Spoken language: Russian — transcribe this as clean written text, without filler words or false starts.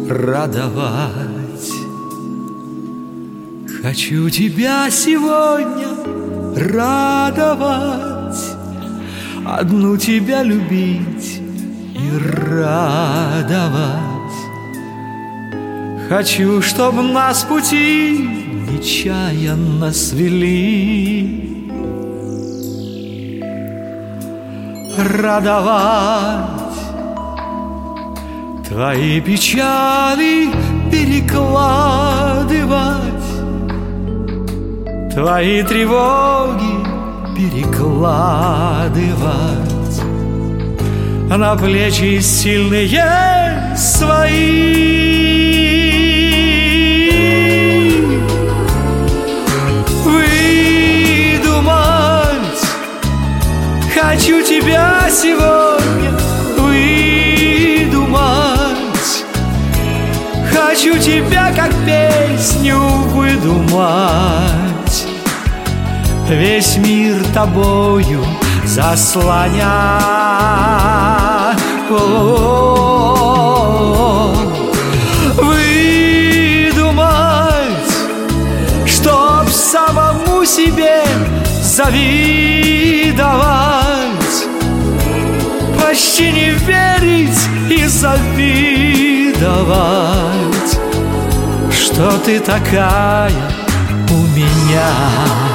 радовать. Хочу тебя сегодня радовать, одну тебя любить и радовать. Хочу, чтоб нас пути нечаянно свели, радовать, твои печали перекладывать, твои тревоги перекладывать на плечи сильные свои. Выдумать хочу тебя сегодня, выдумать хочу тебя как песню выдумать, весь мир тобою заслоня. Выдумать, чтоб самому себе завидовать, почти не верить и завидовать, что ты такая у меня.